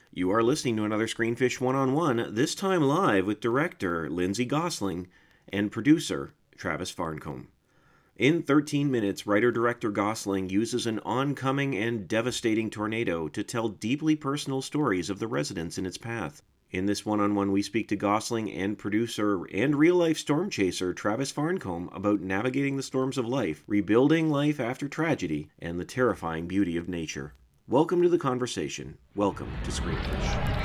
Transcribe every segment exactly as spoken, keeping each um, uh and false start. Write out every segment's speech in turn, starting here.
You are listening to another Screenfish One-on-One, this time live with director Lindsay Gosling and producer Travis Farncombe. In thirteen minutes, writer-director Gosling uses an oncoming and devastating tornado to tell deeply personal stories of the residents in its path. In this one-on-one, we speak to Gosling and producer and real-life storm chaser Travis Farncombe about navigating the storms of life, rebuilding life after tragedy, and the terrifying beauty of nature. Welcome to the conversation. Welcome to Screenfish.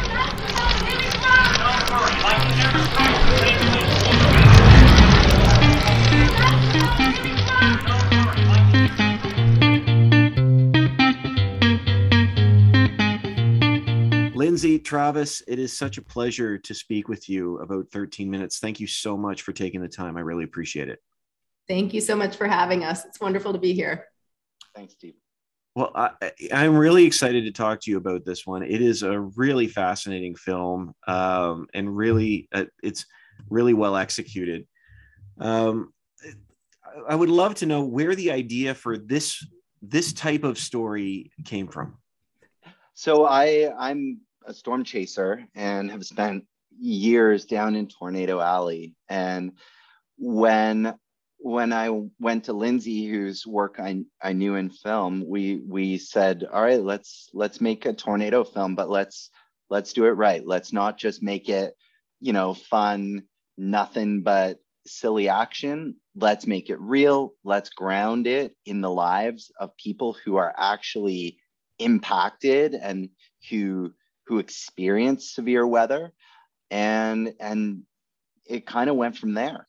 Lindsay, Travis, it is such a pleasure to speak with you about thirteen minutes. Thank you so much for taking the time. I really appreciate it. Thank you so much for having us. It's wonderful to be here. Thanks, Steve. Well, I, I'm really excited to talk to you about this one. It is a really fascinating film, um, and really, uh, it's really well executed. Um, I would love to know where the idea for this this type of story came from. So I I'm a storm chaser and have spent years down in Tornado Alley. And when when I went to Lindsay, whose work I, I knew in film, we we said, all right, let's let's make a tornado film, but let's let's do it right. Let's not just make it, you know, fun, nothing but silly action. Let's make it real. Let's ground it in the lives of people who are actually impacted and who who experience severe weather. And and it kind of went from there.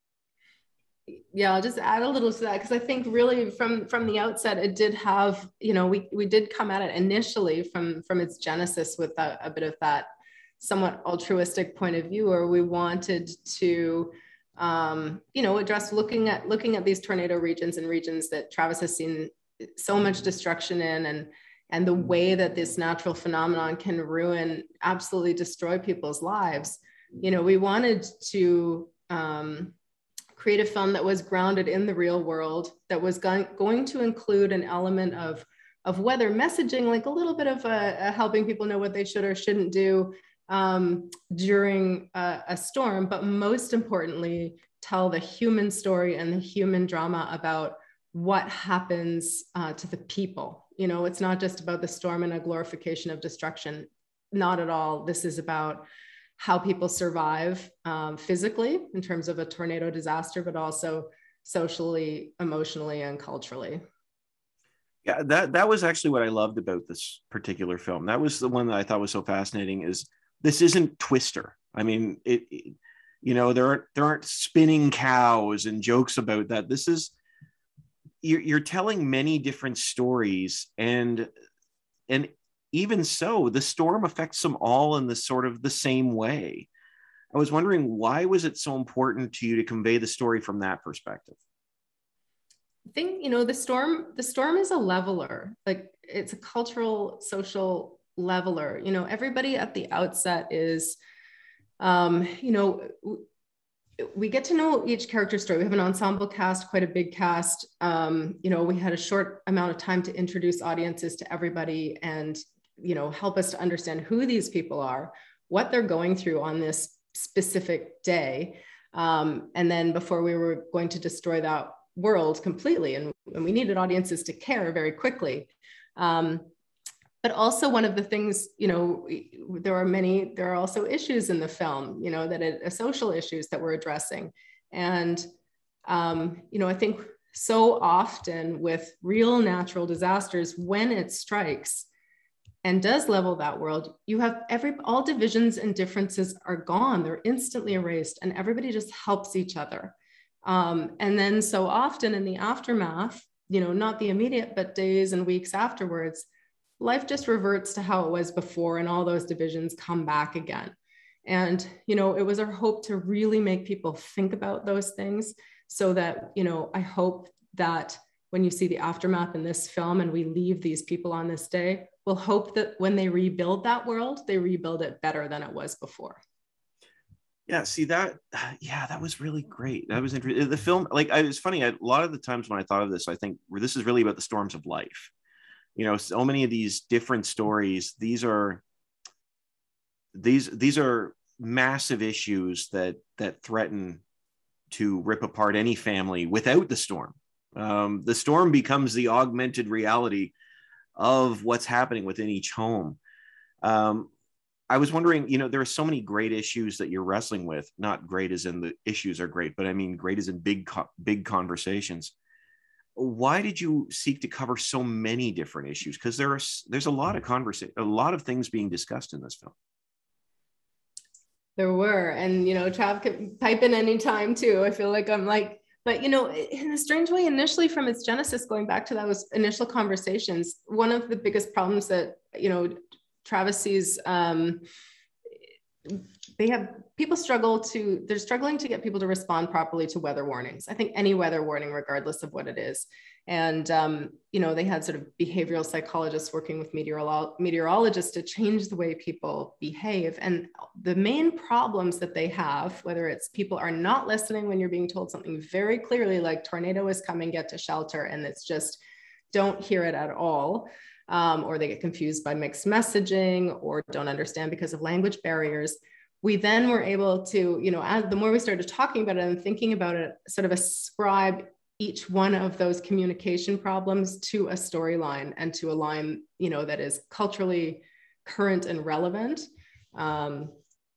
Yeah, I'll just add a little to that because I think really from from the outset it did have, you know, we we did come at it initially from from its genesis with a, a bit of that somewhat altruistic point of view, where we wanted to um, you know, address looking at looking at these tornado regions and regions that Travis has seen so much destruction in, and and the way that this natural phenomenon can ruin, absolutely destroy people's lives. You know, we wanted to um, create a film that was grounded in the real world, that was going, going to include an element of, of weather messaging, like a little bit of a, a helping people know what they should or shouldn't do um, during a, a storm, but most importantly, tell the human story and the human drama about what happens uh, to the people. You know, it's not just about the storm and a glorification of destruction. Not at all. This is about how people survive um, physically in terms of a tornado disaster, but also socially, emotionally, and culturally. Yeah, that that was actually what I loved about this particular film. That was the one that I thought was so fascinating. Is this isn't Twister? I mean, it, it you know, there aren't there aren't spinning cows and jokes about that. This is you're, you're telling many different stories, and and even so, the storm affects them all in the sort of the same way. I was wondering, why was it so important to you to convey the story from that perspective? I think, you know, the storm, the storm is a leveler. Like, it's a cultural, social leveler. You know, everybody at the outset is, um, you know, we get to know each character story. We have an ensemble cast, quite a big cast. Um, you know, we had a short amount of time to introduce audiences to everybody and, you know, help us to understand who these people are, what they're going through on this specific day. Um, and then before we were going to destroy that world completely, and, and we needed audiences to care very quickly. Um, but also one of the things, you know, there are many, there are also issues in the film, you know, that it, uh, social issues that we're addressing. And, um, you know, I think so often with real natural disasters, when it strikes and does level that world, you have every, all divisions and differences are gone. They're instantly erased and everybody just helps each other. Um, and then so often in the aftermath, you know, not the immediate, but days and weeks afterwards, life just reverts to how it was before and all those divisions come back again. And, you know, it was our hope to really make people think about those things so that, you know, I hope that when you see the aftermath in this film and we leave these people on this day, we'll hope that when they rebuild that world, they rebuild it better than it was before. Yeah, see that, yeah, that was really great. That was interesting. The film, like, I, it's funny, I, a lot of the times when I thought of this, I think this is really about the storms of life. You know, so many of these different stories, these are these these are massive issues that that threaten to rip apart any family without the storm. Um, the storm becomes the augmented reality of what's happening within each home. Um, I was wondering, you know, there are so many great issues that you're wrestling with. Not great as in the issues are great, but I mean great as in big, big conversations. Why did you seek to cover so many different issues? Because there are there's a lot of conversation, a lot of things being discussed in this film. There were, and you know, Trav can pipe in anytime too. I feel like I'm like, but you know, in a strange way, initially from its genesis, going back to those initial conversations, one of the biggest problems that you know Travis sees, um, they have people struggle to, they're struggling to get people to respond properly to weather warnings. I think any weather warning, regardless of what it is. And, um, you know, they had sort of behavioral psychologists working with meteorolo- meteorologists to change the way people behave. And the main problems that they have, whether it's people are not listening when you're being told something very clearly, like tornado is coming, get to shelter, and it's just don't hear it at all. Um, or they get confused by mixed messaging or don't understand because of language barriers. We then were able to, you know, as the more we started talking about it and thinking about it, sort of ascribe each one of those communication problems to a storyline and to a line, you know, that is culturally current and relevant. Um,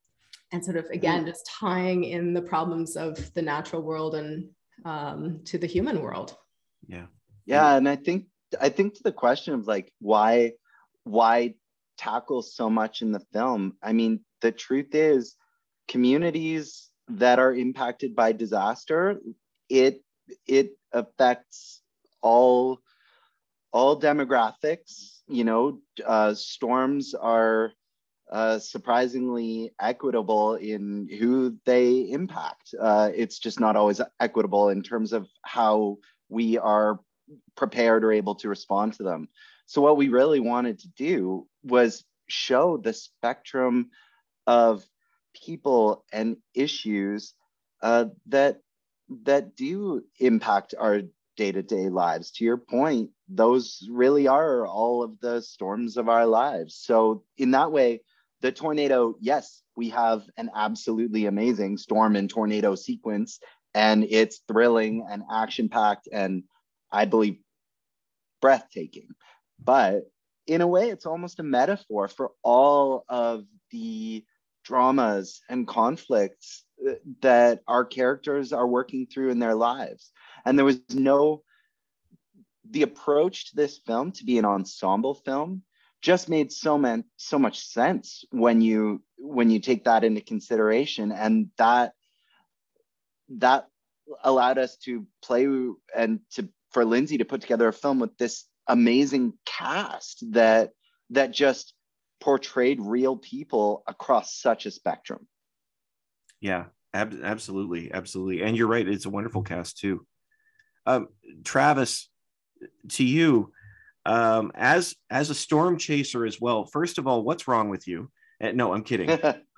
and sort of, again, just tying in the problems of the natural world and um, to the human world. Yeah. Yeah. And I think, I think to the question of like, why, why tackle so much in the film? I mean, the truth is communities that are impacted by disaster, it, it affects all, all demographics. You know, uh, storms are uh, surprisingly equitable in who they impact. Uh, it's just not always equitable in terms of how we are prepared or able to respond to them. So what we really wanted to do was show the spectrum of people and issues uh, that that do impact our day-to-day lives. To your point, those really are all of the storms of our lives. So in that way, the tornado, yes, we have an absolutely amazing storm and tornado sequence, and it's thrilling and action-packed and I believe breathtaking. But in a way, it's almost a metaphor for all of the dramas and conflicts that our characters are working through in their lives. And there was no, the approach to this film to be an ensemble film just made so man, so much sense when you when you take that into consideration. And that that allowed us to play and to for Lindsay to put together a film with this amazing cast that that just portrayed real people across such a spectrum. Yeah, ab- absolutely, absolutely. And you're right, it's a wonderful cast too. Um, Travis, to you, um, as as a storm chaser as well, first of all, what's wrong with you? Uh, no, I'm kidding.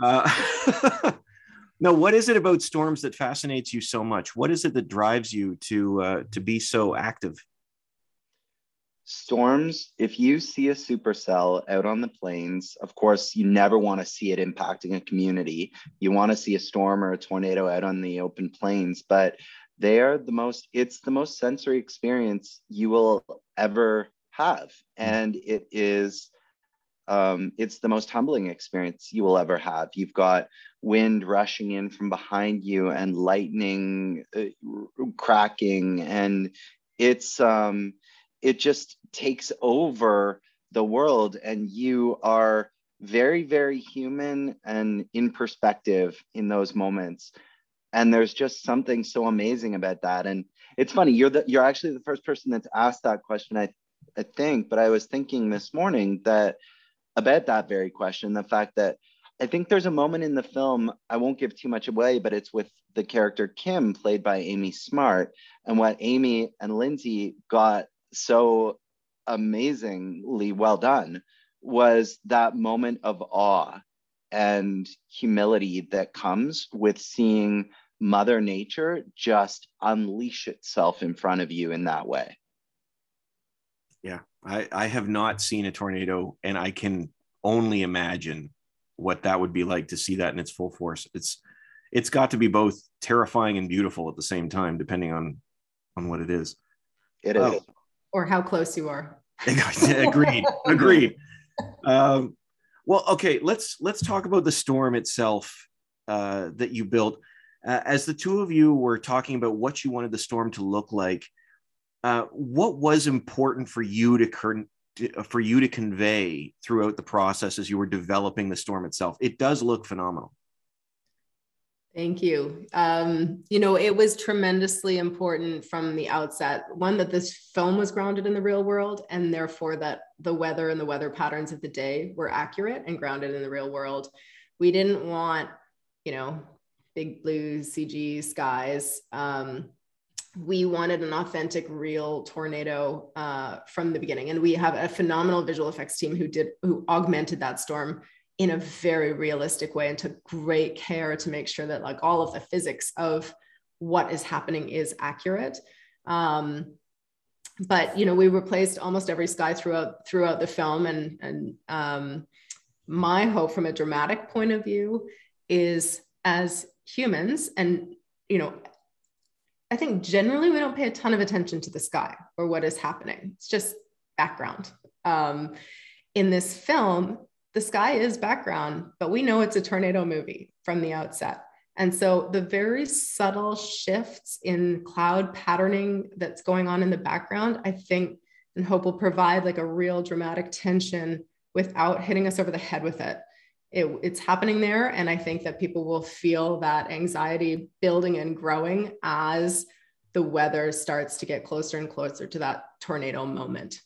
uh, no, what is it about storms that fascinates you so much? What is it that drives you to uh, to be so active? Storms, if you see a supercell out on the plains, of course, you never want to see it impacting a community. You want to see a storm or a tornado out on the open plains, but they're the most, it's the most sensory experience you will ever have. And it is, um, it's the most humbling experience you will ever have. You've got wind rushing in from behind you and lightning uh, cracking, and it's, um, it just takes over the world, and you are very, very human and in perspective in those moments. And there's just something so amazing about that. And it's funny, you're the, you're actually the first person that's asked that question, I, I think, but I was thinking this morning that about that very question, the fact that I think there's a moment in the film, I won't give too much away, but it's with the character Kim, played by Amy Smart. And what Amy and Lindsay got so amazingly well done was that moment of awe and humility that comes with seeing Mother Nature just unleash itself in front of you in that way. Yeah, I, I have not seen a tornado, and I can only imagine what that would be like to see that in its full force. It's it's got to be both terrifying and beautiful at the same time, depending on on what it is. It is. Oh. Or how close you are. Agreed. Agreed. Um, well, okay, let's let's talk about the storm itself uh, that you built. Uh, as the two of you were talking about what you wanted the storm to look like, uh, what was important for you to, cur- for you to convey throughout the process as you were developing the storm itself? It does look phenomenal. Thank you. Um, you know, it was tremendously important from the outset, one, that this film was grounded in the real world, and therefore that the weather and the weather patterns of the day were accurate and grounded in the real world. We didn't want, you know, big blue C G skies. Um, we wanted an authentic, real tornado uh, from the beginning. And we have a phenomenal visual effects team who did, who augmented that storm in a very realistic way and took great care to make sure that like all of the physics of what is happening is accurate. Um, but, you know, we replaced almost every sky throughout, throughout the film. And, and um, my hope from a dramatic point of view is, as humans, and, you know, I think generally we don't pay a ton of attention to the sky or what is happening. It's just background. Um, in this film, the sky is background, but we know it's a tornado movie from the outset. And so the very subtle shifts in cloud patterning that's going on in the background, I think and hope will provide like a real dramatic tension without hitting us over the head with it. It, it's happening there. And I think that people will feel that anxiety building and growing as the weather starts to get closer and closer to that tornado moment.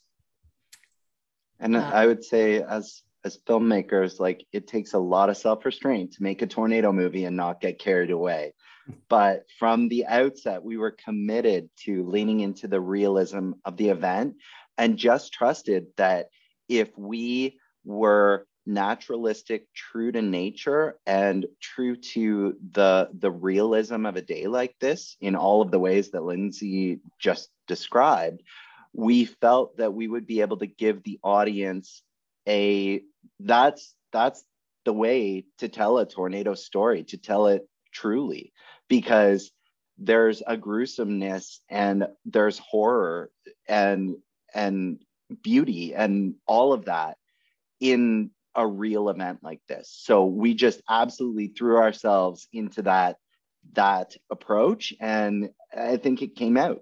And uh, I would say as as filmmakers, like it takes a lot of self-restraint to make a tornado movie and not get carried away. But from the outset, we were committed to leaning into the realism of the event and just trusted that if we were naturalistic, true to nature and true to the, the realism of a day like this in all of the ways that Lindsay just described, we felt that we would be able to give the audience a, that's, that's the way to tell a tornado story, to tell it truly, because there's a gruesomeness and there's horror and, and beauty and all of that in a real event like this. So we just absolutely threw ourselves into that, that approach. And I think it came out.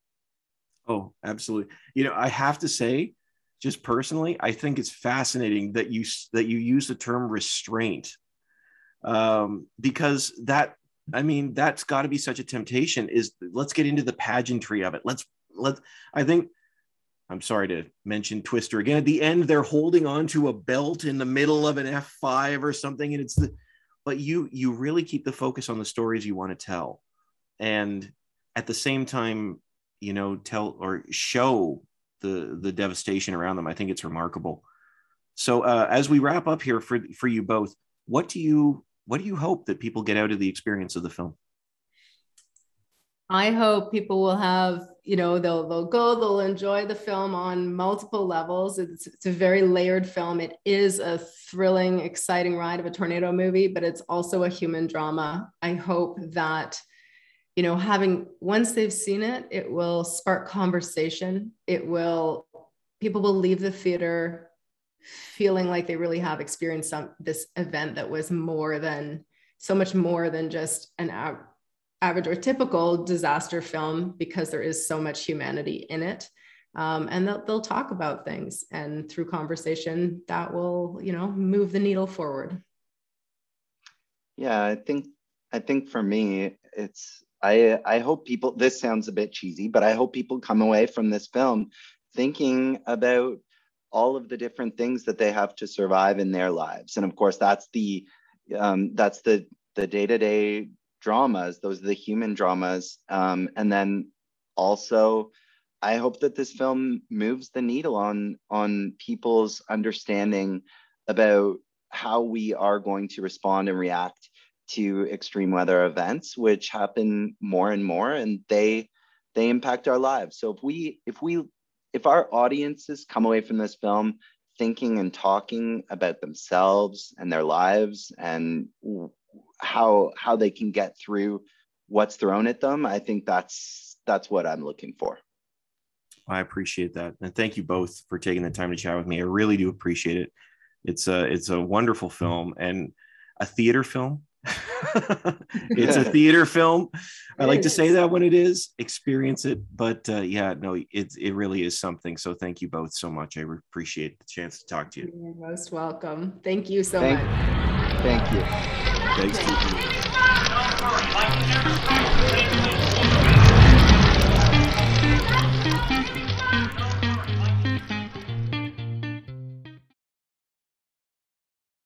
Oh, absolutely. You know, I have to say, just personally, I think it's fascinating that you that you use the term restraint, um, because that, I mean, that's got to be such a temptation. Is let's get into the pageantry of it. Let's let. I think I'm sorry to mention Twister again. At the end, they're holding on to a belt in the middle of an F five or something, and it's the. But you you really keep the focus on the stories you want to tell, and at the same time, you know, tell or show the the devastation around them. I think it's remarkable. So uh, as we wrap up here for for you both, what do you what do you hope that people get out of the experience of the film? I hope people will have, you know, they'll they'll go, they'll enjoy the film on multiple levels. It's it's a very layered film. It is a thrilling, exciting ride of a tornado movie, but it's also a human drama. I hope that, you know, having, once they've seen it, it will spark conversation. It will, people will leave the theater feeling like they really have experienced some, this event that was more than, so much more than just an av- average or typical disaster film, because there is so much humanity in it. Um, and they'll, they'll talk about things, and through conversation that will, you know, move the needle forward. Yeah, I think, I think for me, it's, I, I hope people, this sounds a bit cheesy, but I hope people come away from this film thinking about all of the different things that they have to survive in their lives. And of course, that's the, um, that's the, the day-to-day dramas, those are the human dramas. Um, and then also, I hope that this film moves the needle on, on people's understanding about how we are going to respond and react to extreme weather events, which happen more and more, and they they impact our lives. So if we if we if our audiences come away from this film thinking and talking about themselves and their lives and how how they can get through what's thrown at them. I think that's that's what I'm looking for. I appreciate that. And thank you both for taking the time to chat with me. I really do appreciate it. It's a, it's a wonderful film and a theater film. It's a theater film. I like to say that when it is, experience it. But uh, yeah, no, it, it really is something. So thank you both so much. I appreciate the chance to talk to you. You're most welcome. Thank you so thank, much. Thank you. Thanks to you.